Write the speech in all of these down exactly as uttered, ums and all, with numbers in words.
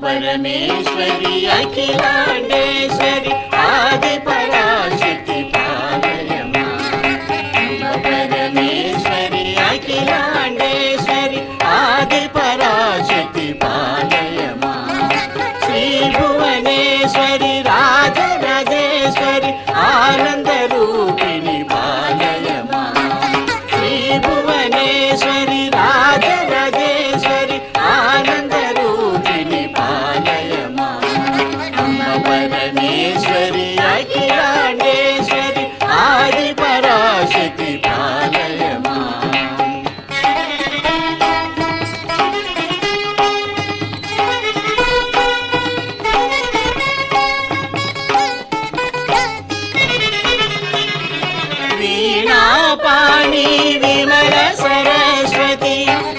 परमेश्वरी अखिलांडेश्वरी आदि पराशक्ति पालय मां। अम्ब परमेश्वरी अखिलांडेश्वरी आदि पराशक्ति पालय मां। श्री भुवनेश्वरी राजराजेश्वरी आनंद रूपिणी पालय मां। श्री भुवनेश्वरी राजराजेश्वरी आनंद रूपिणी पालय मां। अम्ब परमेश्वरी अखिलांडेश्वरी आदि पराशक्ति पालय मां। वीणा पाणी विमल सरस्वती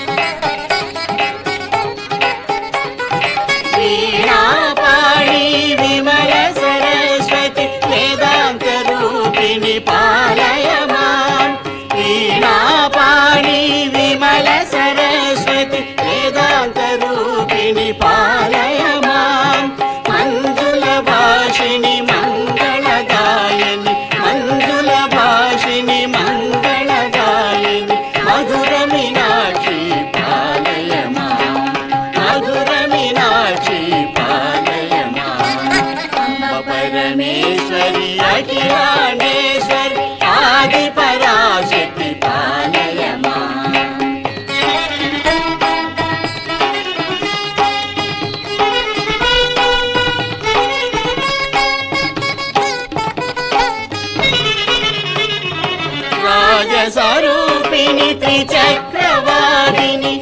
वीणा पाणी विमल सरस्वती वेदांत रूपिणी पालय मां। वीणा पाणी विमल सरस्वती वेदांत रूपिणी पालय मां। मंजुल भाषिणी मंगलदायिनी मंजुल भाषिणी मंगलदायिनी मधुर मीनाक्षी पालय मां। मधुर मीनाक्षी पालय मां। अम्ब परमेश्वरी अखिलांडेश्वरी आदि पराशक्ति पालय मां। राजस्वरूपिणी त्रिचक्रवादिनी